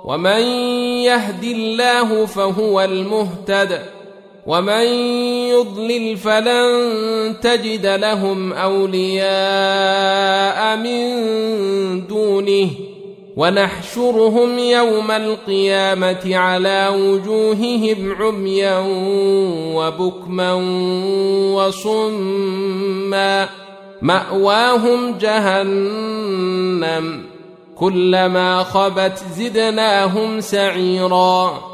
ومن يهد الله فهو المهتد ومن يضلل فلن تجد لهم أولياء من دونه ونحشرهم يوم القيامة على وجوههم عميا وبكما وصما مأواهم جهنم كلما خبت زدناهم سعيرا